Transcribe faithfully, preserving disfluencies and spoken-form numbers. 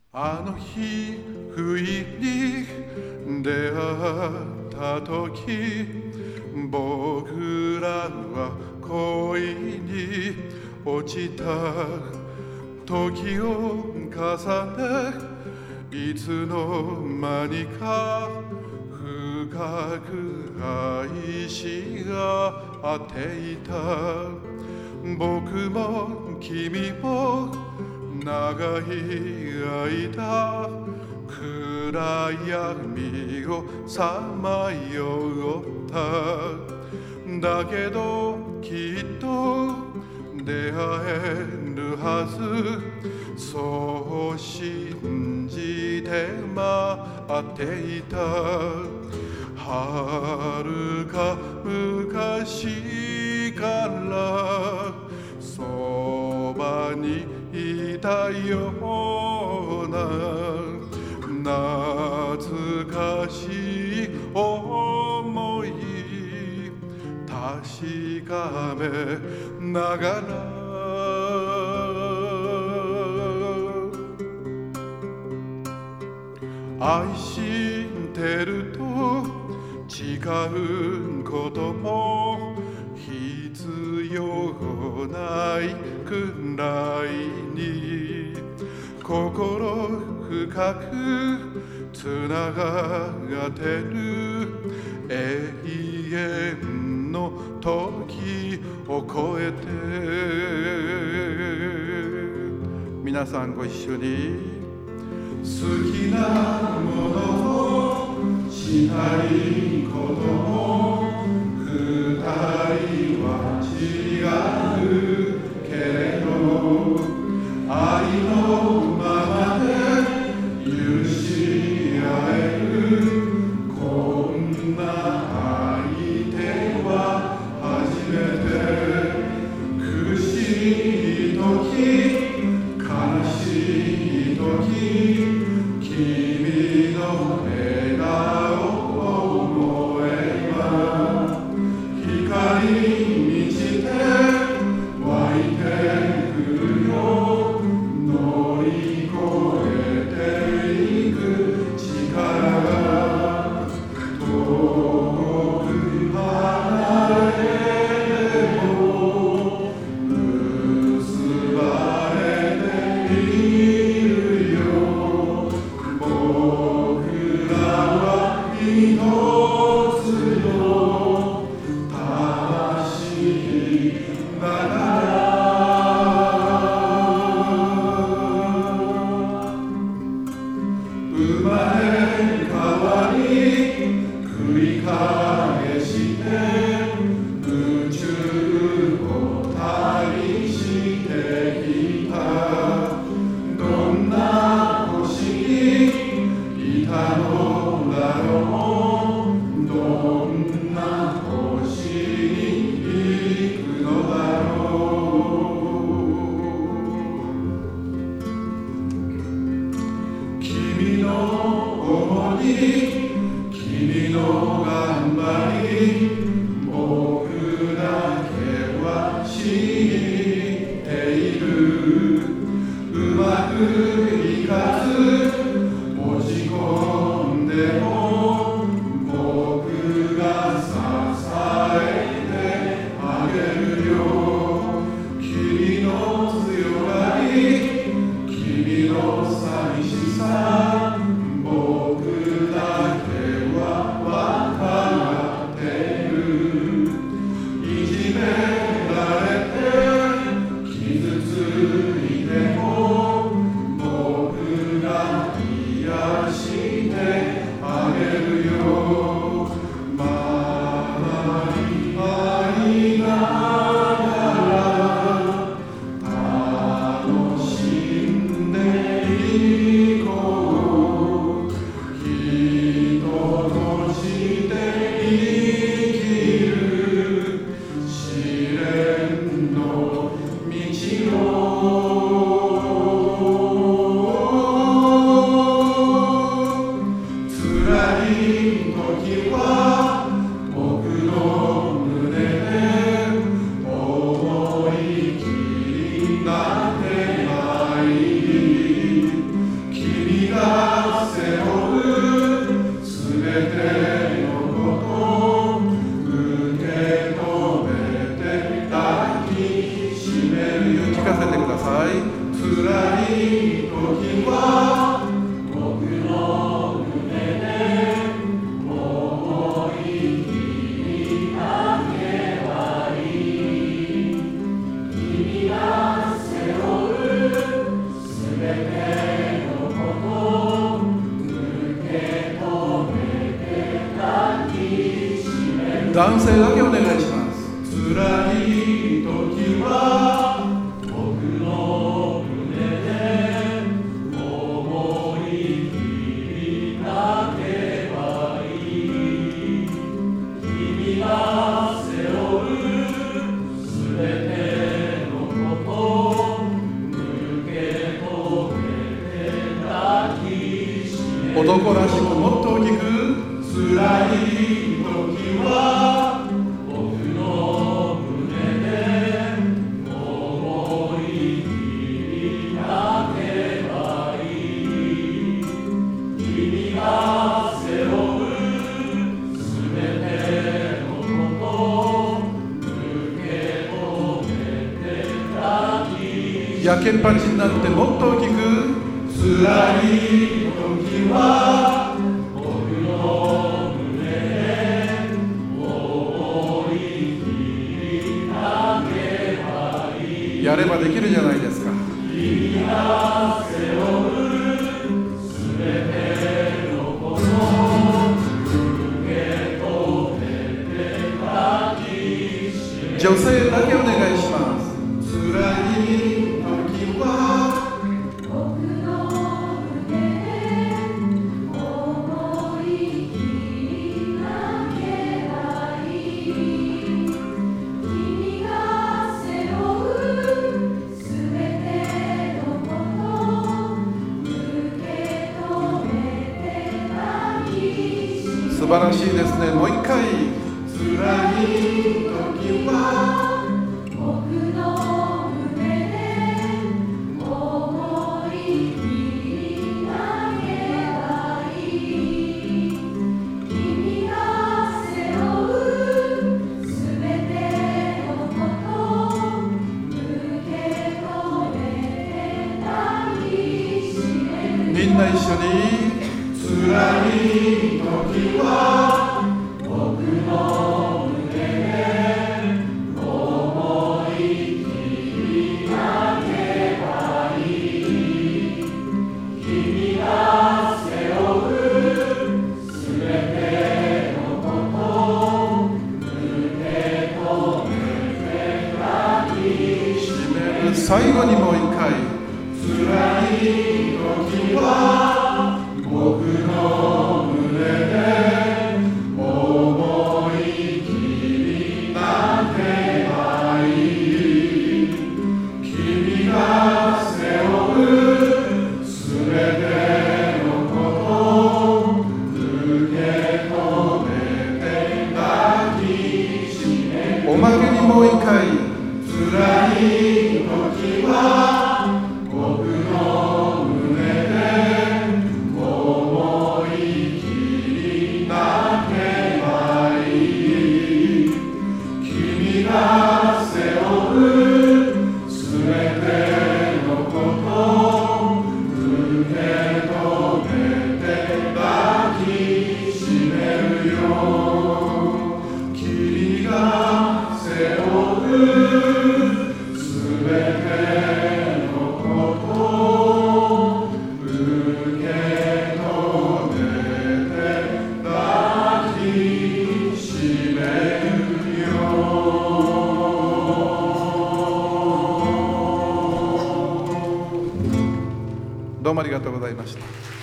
あの日不意に出会った時、僕らは恋に落ちた。時を重ね、いつの間にか深く愛し合っていた。僕も君も長い間暗闇をさまよった。だけどきっと出会えるはず、そう信じて待っていた。遥か昔からそばにいたような懐かしい思い、確かめながら愛してると誓うことも必要ないくらいに、心深くつながってる永遠の時を超えて。皆さんご一緒に。好きなものをしたいことも二人は違うけれど、愛のままで許し合えるこんな相手は初めて。苦しい時、悲しい時、君の笑顔を思えば光に満ちて湧いてくるよ。乗り越えていく力が遠く離れても結ばれているよ。僕らは一つの魂だから。生まれ変わり繰り返して宇宙を旅してきた。どんな星にいたのだろう、どんな星に行くのだろう。君の想い、君の頑張り、僕だけは知っている。うまくいかず落ち込んでも僕が支えてあげるよ。君の強がり、君の寂しさ、僕だけは分かってる。いじめられて傷ついても僕が癒してあげるよ。周り会いながら楽しんでいこう。 男性だけお願いします。辛い時は僕の胸で思い切り泣けばいい。君が背負うすべてのこと受け止めて抱きしめる。男らしくもっと大きく。辛い時は僕の胸で思い切り泣けばいい。君が背負うすべてのこと受け止めて抱き。やけっぱちになってもっと大きく。辛い時はやればできるじゃないですか。君が背負うすべてのこと受け止めて抱きしめる。女性だけお願いします。辛い時は僕の胸で思い切り泣けばいい。君が背負う素晴らしいですね。もう一回。辛い時は僕の胸で思い切り泣けばいい。君が背負うすべてのこと受け止めて抱きしめる。みんな一緒に。辛い時は僕の胸で思い切り泣けばいい。君が背負うすべてのこと受け止めて抱きしめる。最後にもう一回。辛い時は僕の胸で思い切り泣けばいい。君が背負うすべてのこと受け止めて抱きしめる。おまけにもう一回。辛い時は僕の胸で思い切り泣けばいい。君が背負うすべてのこと受け止めて抱きしめるよ。君が背負うすべてのこと受け止めて抱きしめるよ。どうもありがとうございました。